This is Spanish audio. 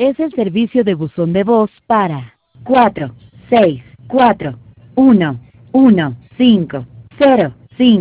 Es el servicio de buzón de voz para 4 6 4 1 1 5 0